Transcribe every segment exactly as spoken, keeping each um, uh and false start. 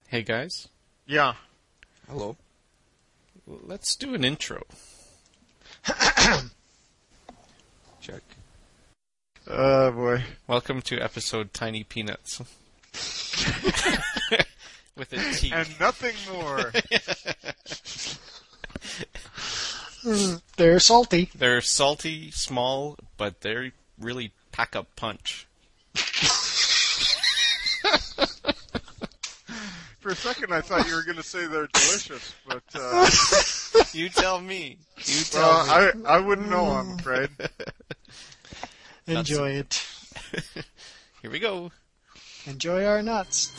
Hey guys. Yeah. Hello. Let's do an intro. Check. Oh boy. Welcome to episode Tiny Peanuts. With a T. And nothing more. They're salty. They're salty, small, but they really pack a punch. For a second I thought you were going to say they're delicious, but uh, You tell me. You tell well, me. I, I wouldn't know, I'm afraid. Enjoy it. Here we go. Enjoy our nuts.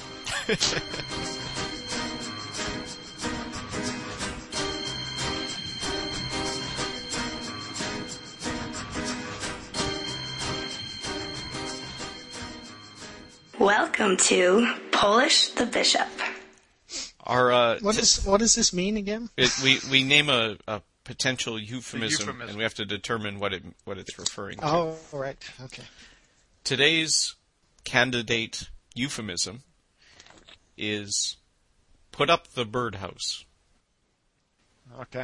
Welcome to Polish the Bishop. Our uh, What t- is what does this mean again? it, we we name a, a potential euphemism, euphemism. and we have to determine what it what it's referring to. Oh, right. Okay. Today's candidate euphemism is put up the birdhouse. Okay.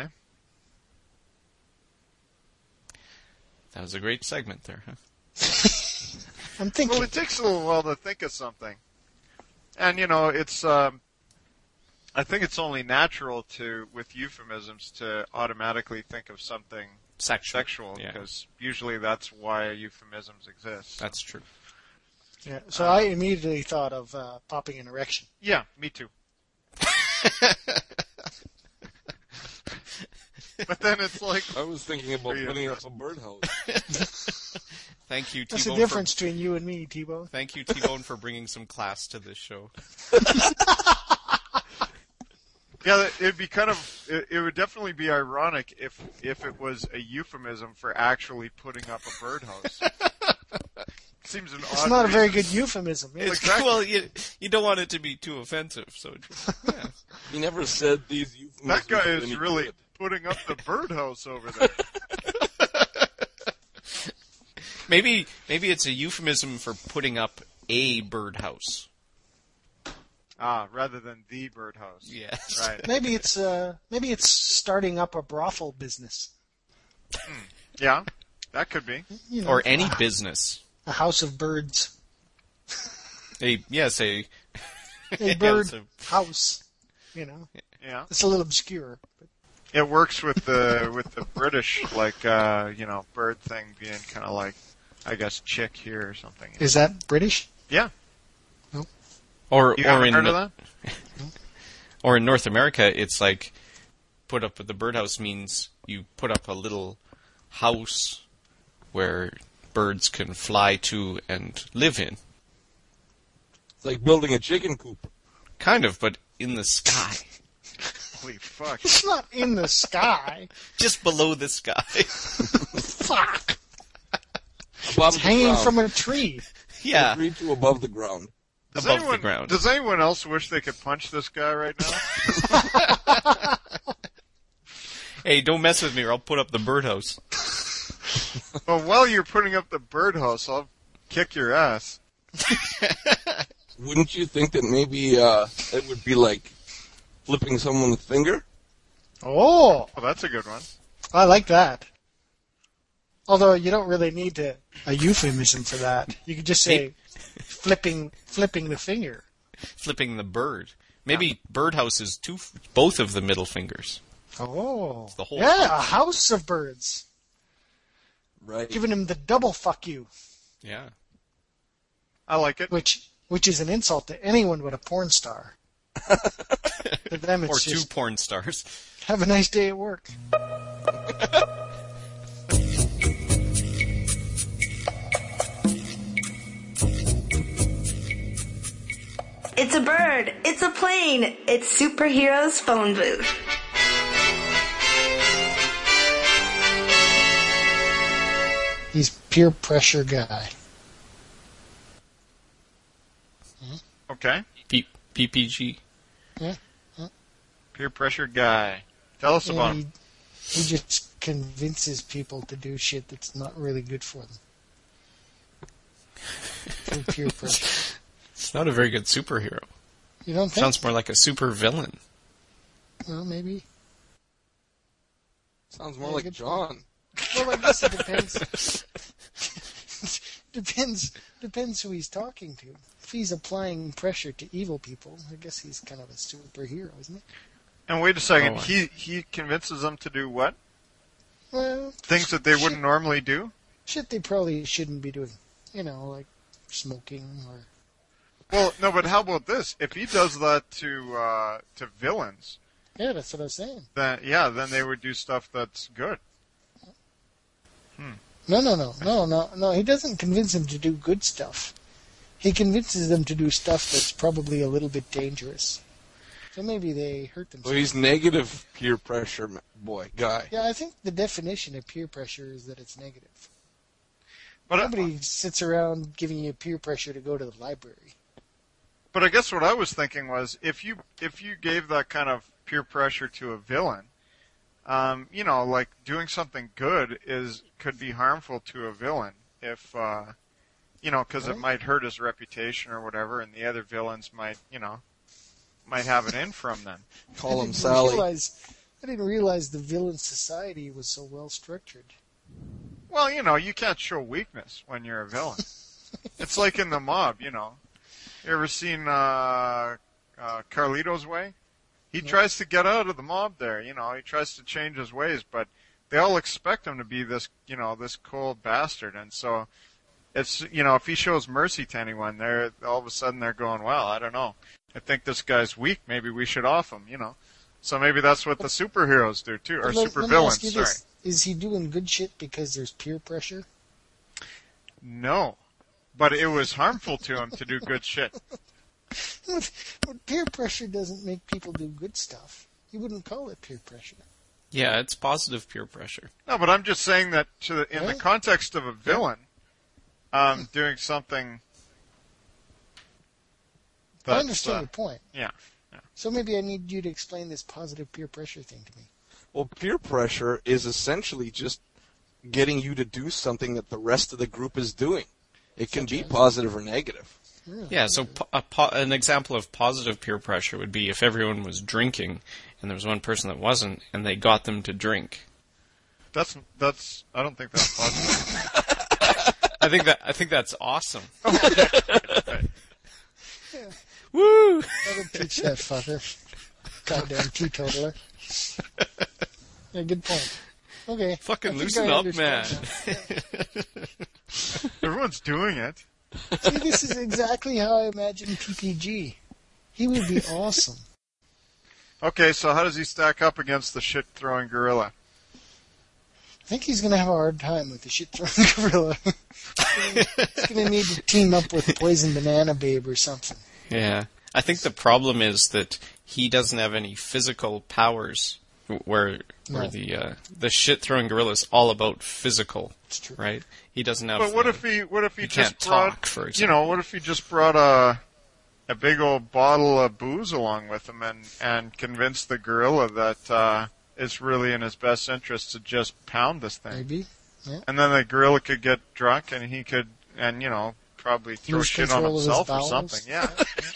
That was a great segment there, huh? I'm thinking. Well, it takes a little while to think of something. And, you know, it's, um, I think it's only natural to, with euphemisms, to automatically think of something Sexual. sexual, Yeah. because usually that's why euphemisms exist. That's true. Yeah. So I immediately thought of uh, popping an erection. Yeah, me too. But then it's like, I was thinking about Yeah. putting up a birdhouse. Thank you, What's T-Bone. the difference between you and me, T-Bone? For, thank you, T-Bone, for bringing some class to this show. yeah, it'd be kind of, it, it would definitely be ironic if, if it was a euphemism for actually putting up a birdhouse. Seems an It's odd not a very reason. good euphemism. is it? It's, Exactly. Well, you, you don't want it to be too offensive, so just, yeah. He never said these euphemisms. That guy were is any really good. putting up the birdhouse over there. Maybe maybe it's a euphemism for putting up a birdhouse. Ah, rather than the birdhouse. Yes. Right. Maybe it's uh, maybe it's starting up a brothel business. Yeah, that could be. You know, Or any a, business. a house of birds, A yes, a a Yeah, bird so- house. You know, Yeah. it's a little obscure. But It works with the with the British, like uh, you know, bird thing being kind of like, I guess, chick here or something. is that British? Yeah. or You or haven't in heard the- of that? or in North America, it's like put up the birdhouse means you put up a little house where birds can fly to and live in. It's like building a chicken coop. Kind of, but in the sky. Holy fuck. It's not in the sky. Just below the sky. Fuck! Above It's the hanging ground. from a tree. Yeah. Three to above the ground. Does Above anyone, the ground. Does anyone else wish they could punch this guy right now? Hey, don't mess with me or I'll put up the birdhouse. Well, while you're putting up the birdhouse, I'll kick your ass. Wouldn't you think that maybe uh, it would be like flipping someone's finger? Oh, Well, that's a good one. I like that. Although you don't really need to, a euphemism for that. You could just say flipping flipping the finger. Flipping the bird. Maybe birdhouse is two, both of the middle fingers. Oh, the whole yeah, a house of birds. Right. Giving him the double fuck you, Yeah. I like it. which which is an insult to anyone but a porn star. To them, Or it's two just porn stars. have a nice day at work. It's a bird. It's a plane. It's Superhero's phone booth. He's peer pressure guy. Okay. P- PPG. Peer pressure guy. Tell us Yeah, about he, him. he just convinces people to do shit that's not really good for them. Through peer pressure. It's not a very good superhero. You don't think? Sounds more like a super villain. Well, maybe. Sounds more Yeah, like good John. Well, I guess it depends. depends depends who he's talking to. If he's applying pressure to evil people, I guess he's kind of a superhero, isn't he? And wait a second, Oh, he he convinces them to do what? Well, Things that they shit, wouldn't normally do? shit they probably shouldn't be doing. You know, like smoking or... Well, no, but how about this? If he does that to uh, to villains, Yeah, that's what I was saying. then yeah, then they would do stuff that's good. No, no, no, no, no, no. He doesn't convince them to do good stuff. He convinces them to do stuff that's probably a little bit dangerous. So maybe they hurt themselves. Well, he's negative peer pressure ma- boy guy. Yeah, I think the definition of peer pressure is that it's negative. But I, Nobody sits around giving you peer pressure to go to the library. but I guess what I was thinking was if you if you gave that kind of peer pressure to a villain, um, you know, like doing something good is could be harmful to a villain if uh, you know, because it Right. might hurt his reputation or whatever, and the other villains might, you know, might have it in from them. Call I him didn't Sally. Realize, I didn't realize the villain society was so well structured. Well, you know, you can't show weakness when you're a villain. It's like in the mob, you know. You ever seen uh, uh, Carlito's Way? He No. tries to get out of the mob there, you know. He tries to change his ways, but they all expect him to be this, you know, this cold bastard. And so it's, you know, if he shows mercy to anyone, they're all of a sudden they're going, well, I don't know. I think this guy's weak. Maybe we should off him, you know. So maybe that's what the superheroes do too, or But let- super let me ask villains. you Sorry. this. Is he doing good shit because there's peer pressure? No, but it was harmful to him to do good shit. But peer pressure doesn't make people do good stuff. You wouldn't call it peer pressure. Yeah, it's positive peer pressure. No, but I'm just saying that to the, in the Right. context of a villain, um, doing something. I That's, understand uh, your point. yeah. So maybe I need you to explain this positive peer pressure thing to me. Well, peer pressure is essentially just getting you to do something that the rest of the group is doing. It can be Such as? positive or negative. Really? Yeah, so po- a po- an example of positive peer pressure would be if everyone was drinking and there was one person that wasn't, and they got them to drink. That's that's. I don't think that's positive. I think that I think that's awesome. Yeah. Woo! I would teach that fucker. Goddamn teetotaler. Yeah, good point. Okay. I Fucking think loosen I up, understand man. now. Everyone's doing it. See, this is exactly how I imagine P P G. He would be awesome. Okay, so how does he stack up against the shit throwing gorilla? I think he's going to have a hard time with the shit throwing gorilla. He's going to need to team up with Poison Banana Babe or something. Yeah. I think the problem is that he doesn't have any physical powers where where No. the uh, the shit throwing gorilla is all about physical, It's true. right? He doesn't have But what uh, if he? What if he, he just can't brought? talk, for You example. know, what if he just brought a a big old bottle of booze along with him and and convinced the gorilla that uh, it's really in his best interest to just pound this thing, Maybe. and then the gorilla could get drunk and he could and you know probably throw Lose shit on control of his himself or bowels. something. Yeah.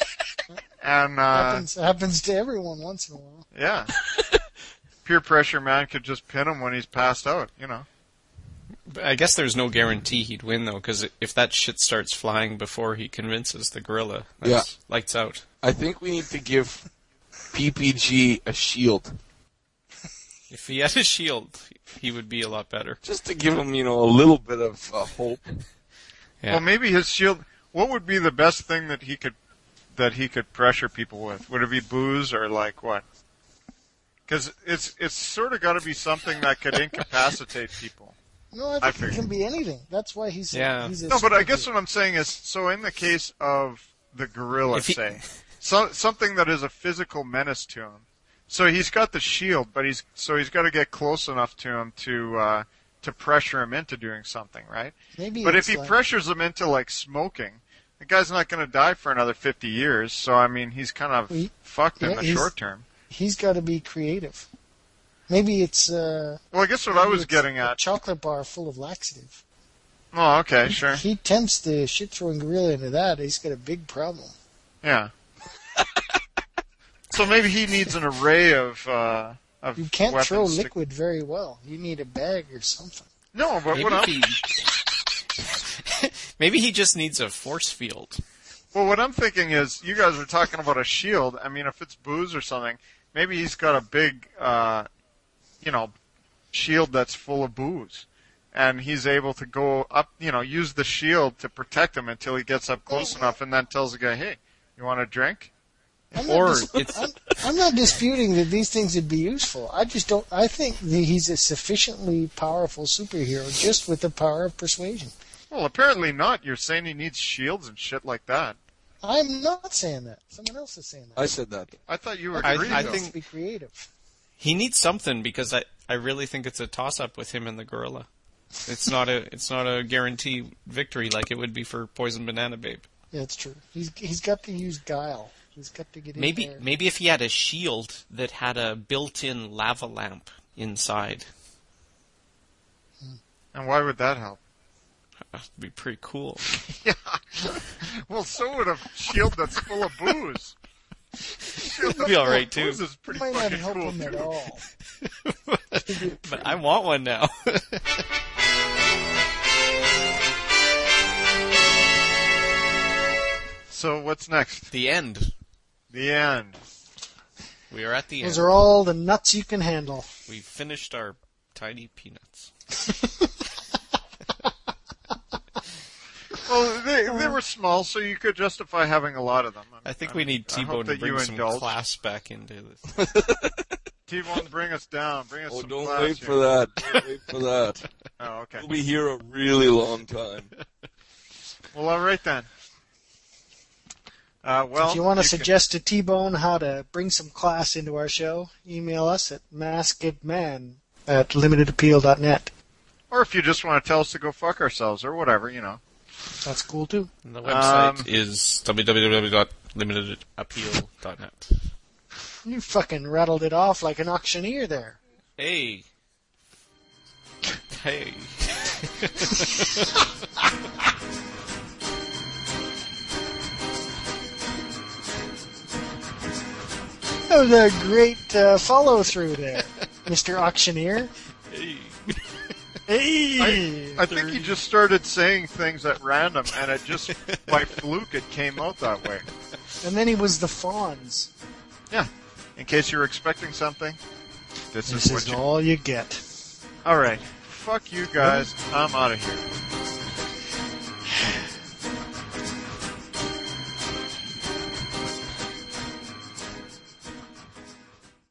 And uh, happens, happens to everyone once in a while. yeah, peer pressure man could just pin him when he's passed out. You know. I guess there's no guarantee he'd win though, because if that shit starts flying before he convinces the gorilla, that's Yeah. lights out. I think we need to give P P G a shield. If he had a shield, he would be a lot better. Just to give him, you know, a little bit of uh, hope. Yeah. Well, maybe his shield. What would be the best thing that he could that he could pressure people with? Would it be booze or like what? Because it's it's sort of got to be something that could incapacitate people. No, I I think figured. it can be anything. That's why he's Yeah. he's a No, but I guess superhero. what I'm saying is, so in the case of the gorilla, If he- say, so, something that is a physical menace to him. So he's got the shield, but he's so he's got to get close enough to him to uh, to pressure him into doing something, right? Maybe But if it's he like, pressures him into like smoking, the guy's not going to die for another fifty years. So I mean, he's kind of He- fucked in yeah, the he's- short term. he's got to be creative. Maybe it's uh, Well, I guess what I maybe was it's getting a at. chocolate bar full of laxative. Oh, okay, sure, He tempts the shit throwing gorilla into that. He's got a big problem. yeah. So maybe he needs an array of uh, of You can't weapons throw to- liquid very well. You need a bag or something. No, but Maybe what I'm he, maybe he just needs a force field. well, what I'm thinking is, you guys are talking about a shield. I mean, if it's booze or something, maybe he's got a big, uh, you know, shield that's full of booze, and he's able to go up, you know, use the shield to protect him until he gets up close enough, and then tells the guy, "Hey, you want a drink?" I'm Or not dis- it's- I'm, I'm not disputing that these things would be useful. I just don't. I think that he's a sufficiently powerful superhero just with the power of persuasion. Well, apparently not. You're saying he needs shields and shit like that. I'm not saying that. Someone else is saying that. I said that. I thought you were I- agreeing. I though. think- to be creative. He needs something because I, I really think it's a toss up with him and the gorilla. It's not a it's not a guarantee victory like it would be for Poison Banana Babe. Yeah, it's true. He's he's got to use guile. He's got to get in Maybe there. maybe if he had a shield that had a built-in lava lamp inside, And why would that help? that'd be pretty cool. Yeah. Well, so would a shield that's full of booze. Shield that's Be all full right, of too. booze is It pretty might not fucking help cool, him at too. all. But I want one now. So what's next? The end. The end. We are at the Those end. are all the nuts you can handle. We finished our tiny peanuts. Well, they they were small, so you could justify having a lot of them. I think I we mean, need I hope T-Bone to that you bring some indulge. class back into this. T-Bone, bring us down. Bring us Oh, some don't class wait here. for that. Don't wait for that. Oh, okay. We'll be here a really long time. Well, all right then. Uh, well, if you want to can- suggest to T-Bone how to bring some class into our show, email us at maskedman at limited appeal dot net. or if you just want to tell us to go fuck ourselves or whatever, you know. That's cool too. And the website Um, is w w w dot limited appeal dot net. You fucking rattled it off like an auctioneer there. Hey. Hey. That was a great uh, follow through there, Mister Auctioneer. Hey. Hey! I think he just started saying things at random, and it just, by fluke, it came out that way. And then he was the Fonz. Yeah. In case you were expecting something, this, This is what is you... all you get. All right. Fuck you guys. I'm out of here.